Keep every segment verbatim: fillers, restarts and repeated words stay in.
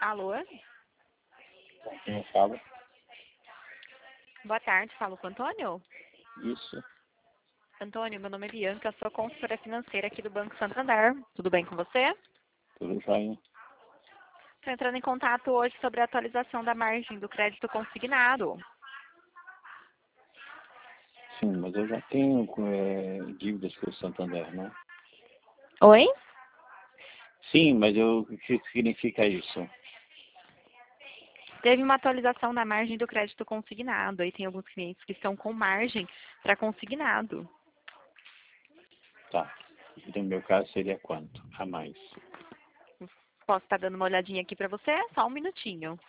Alô? Quem eu falo? Boa tarde, falo com o Antônio? Isso, Antônio, meu nome é Bianca, sou consultora financeira aqui do Banco Santander. Tudo bem com você? tudo jóia. Estou entrando em contato hoje sobre a atualização da margem do crédito consignado. Sim, mas eu já tenho é, dívidas com o Santander, né? Oi? Sim, mas eu, o que significa isso? Teve uma atualização da margem do crédito consignado. Aí tem alguns clientes que estão com margem para consignado. Tá. No meu caso seria quanto? A mais. Posso estar dando uma olhadinha aqui para você? Só um minutinho.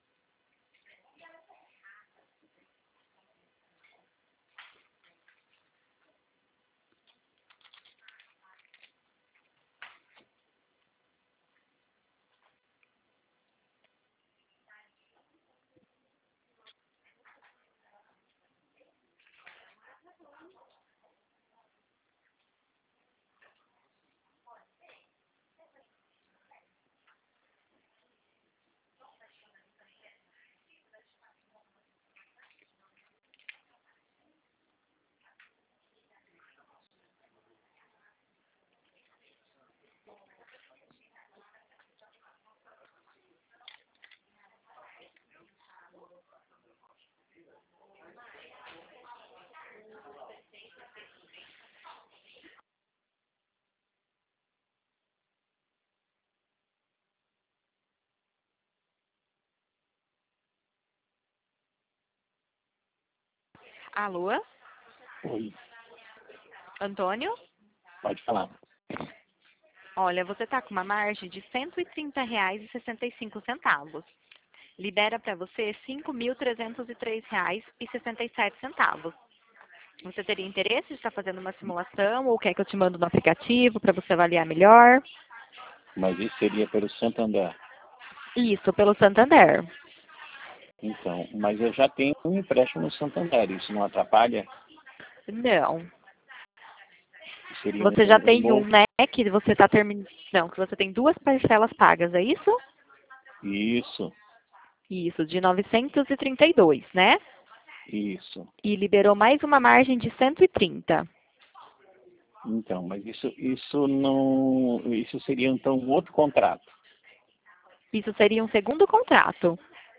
Alô? Oi, Antônio? pode falar. Olha, você está com uma margem de cento e trinta reais e sessenta e cinco centavos. Libera para você cinco mil trezentos e três reais e sessenta e sete centavos. Você teria interesse de estar fazendo uma simulação ou quer que eu te mando no aplicativo para você avaliar melhor? Mas isso seria pelo Santander. Isso, pelo Santander. Então, mas eu já tenho um empréstimo no Santander. Isso não atrapalha? Não. Seria um, Você já um, um tem um, novo? né, que você está terminando. Não, que você tem duas parcelas pagas, é isso? Isso, Isso, de novecentos e trinta e dois, né? isso. E liberou mais uma margem de cento e trinta. Então, mas isso, isso não. Isso seria então um outro contrato. Isso seria um segundo contrato.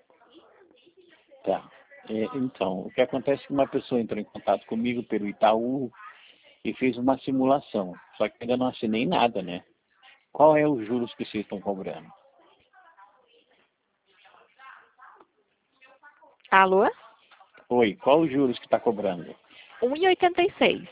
Tá. É, então, o que acontece é que uma pessoa entrou em contato comigo pelo Itaú e fez uma simulação. Só que ainda não assinei nada, né? Qual é os juros que vocês estão cobrando? Alô? Oi, qual os juros que está cobrando? um e oitenta e seis.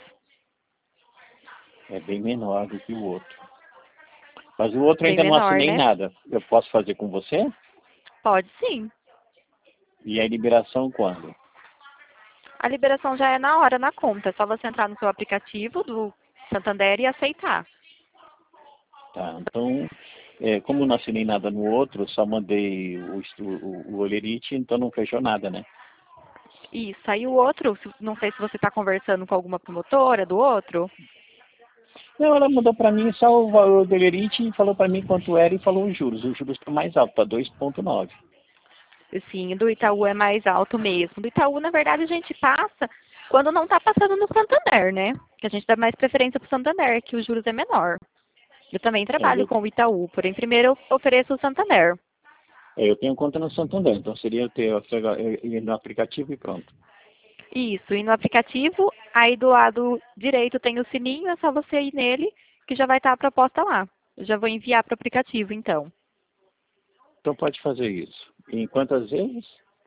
É bem menor do que o outro. Mas o outro eu Bem ainda não menor, assinei né? nada. Eu posso fazer com você? Pode sim. E a liberação quando? A liberação já é na hora, na conta. É só você entrar no seu aplicativo do Santander e aceitar. Tá, então, é, como eu não assinei nada no outro, só mandei o, estu- o, o Olerite, então não fechou nada, né? Isso. Aí o outro, se- não sei se você está conversando com alguma promotora do outro. Não, ela mandou para mim só o valor do Olerite e falou para mim quanto era e falou os juros. Os juros estão mais altos, está dois vírgula nove. Sim, do Itaú é mais alto mesmo. Do Itaú, na verdade, a gente passa quando não está passando no Santander, né? Que a gente dá mais preferência para o Santander, que os juros é menor. Eu também É, trabalho eu, com o Itaú, porém primeiro eu ofereço o Santander. é, eu tenho conta no Santander, então seria eu ter eu ir no aplicativo e pronto. Isso, e no aplicativo, aí do lado direito tem o sininho, é só você ir nele, que já vai estar a proposta lá. Eu já vou enviar para o aplicativo, então. Então pode fazer isso. Em quantas vezes?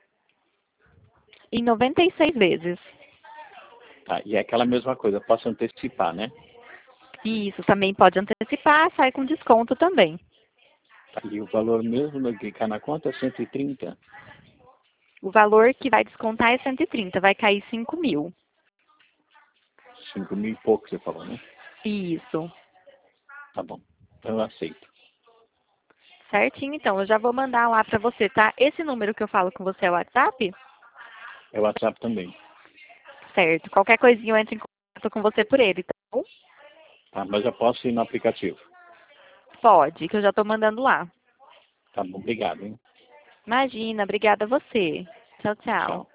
Em noventa e seis vezes. Tá, e é aquela mesma coisa, eu posso antecipar, né? Isso, também pode antecipar, sai com desconto também. Tá, e o valor mesmo no clicar na conta é cento e trinta? O valor que vai descontar é cento e trinta, vai cair cinco mil. Cinco mil e pouco, você falou, né? Isso. Tá bom, então eu aceito. Certinho, então. Eu já vou mandar lá para você, tá? Esse número que eu falo com você é o WhatsApp? É o WhatsApp também. Certo. Qualquer coisinha eu entro em contato com você por ele, tá bom? Tá, mas eu posso ir no aplicativo. Pode, que eu já estou mandando lá. Tá bom, obrigado, hein? Imagina, obrigada a você. Tchau, tchau. Tchau.